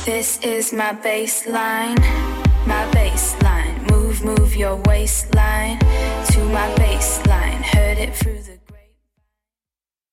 This is my baseline, my baseline. Move your waistline to my baseline. Heard it through the